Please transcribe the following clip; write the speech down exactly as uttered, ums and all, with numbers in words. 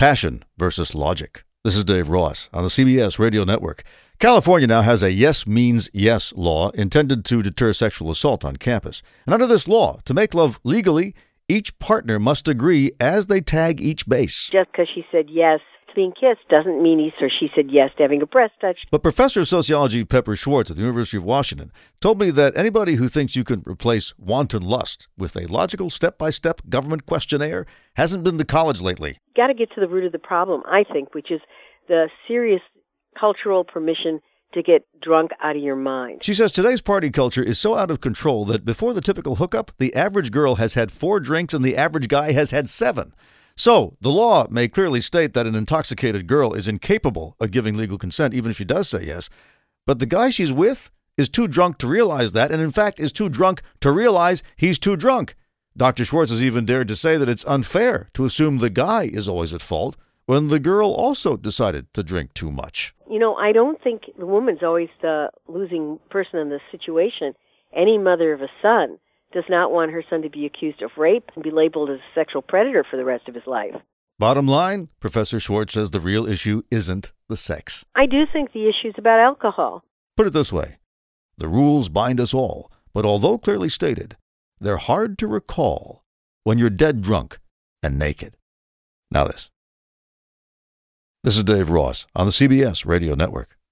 Passion versus logic. This is Dave Ross on the C B S Radio Network. California now has a yes means yes law intended to deter sexual assault on campus. And under this law, to make love legally, each partner must agree as they tag each base. Just because she said yes to being kissed doesn't mean he or she said yes to having a breast touched. But Professor of Sociology Pepper Schwartz at the University of Washington told me that anybody who thinks you can replace wanton lust with a logical step-by-step government questionnaire hasn't been to college lately. Got to get to the root of the problem, I think, which is the serious cultural permission to get drunk out of your mind. She says today's party culture is so out of control that before the typical hookup, the average girl has had four drinks and the average guy has had seven. So, the law may clearly state that an intoxicated girl is incapable of giving legal consent, even if she does say yes. But the guy she's with is too drunk to realize that, and in fact is too drunk to realize he's too drunk. Doctor Schwartz has even dared to say that it's unfair to assume the guy is always at fault when the girl also decided to drink too much. You know, I don't think the woman's always the losing person in this situation. Any mother of a son does not want her son to be accused of rape and be labeled as a sexual predator for the rest of his life. Bottom line, Professor Schwartz says the real issue isn't the sex. I do think the issue's about alcohol. Put it this way. The rules bind us all, but although clearly stated, they're hard to recall when you're dead drunk and naked. Now this. This is Dave Ross on the C B S Radio Network.